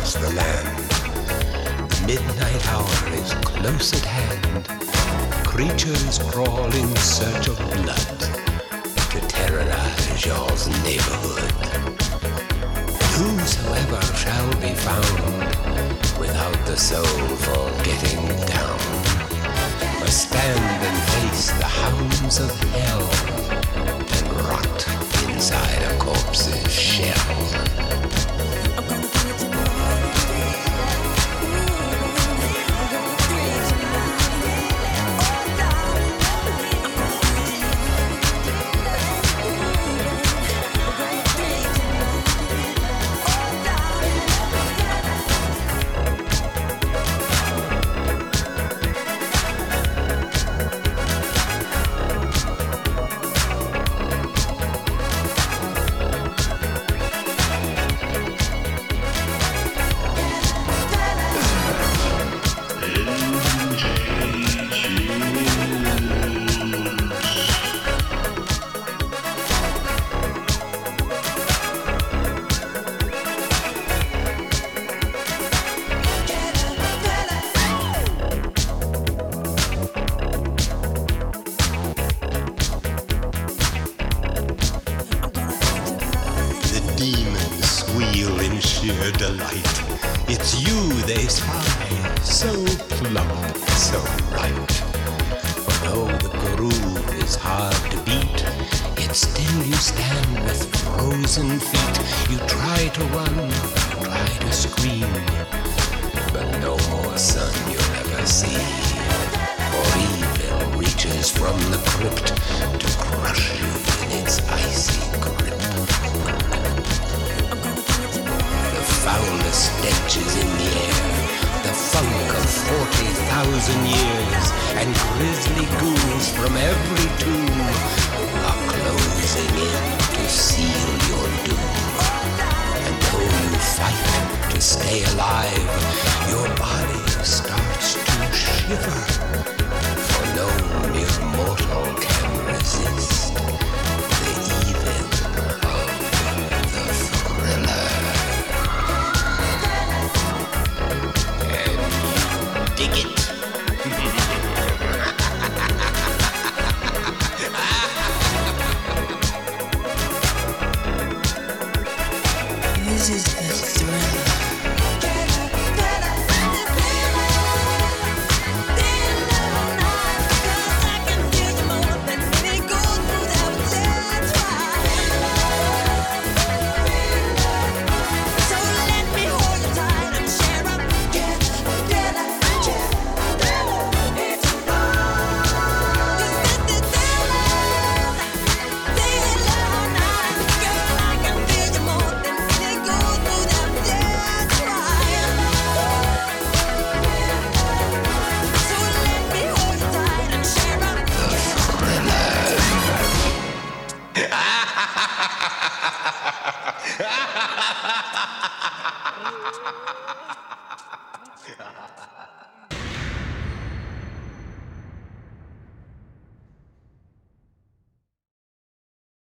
across the land. The midnight hour is close at hand. Creatures crawl in search of blood to terrorize your neighborhood. Whosoever shall be found without the soul for getting down must stand and face the hounds of hell and rot inside a corpse's shell. Delight. It's you they spy, so plump, so right. For though the groove is hard to beat, yet still you stand with frozen feet. You try to run, try to scream, but no more sun you'll ever see. For evil reaches from the crypt to crush you in its icy grip. Foulest stenches in the air, the funk of 40,000 years, and grisly ghouls from every tomb are closing in to seal your doom. And though you fight to stay alive, your body starts to shiver, for no mere mortal can resist the evil of the thriller. Dig it. This is the thriller.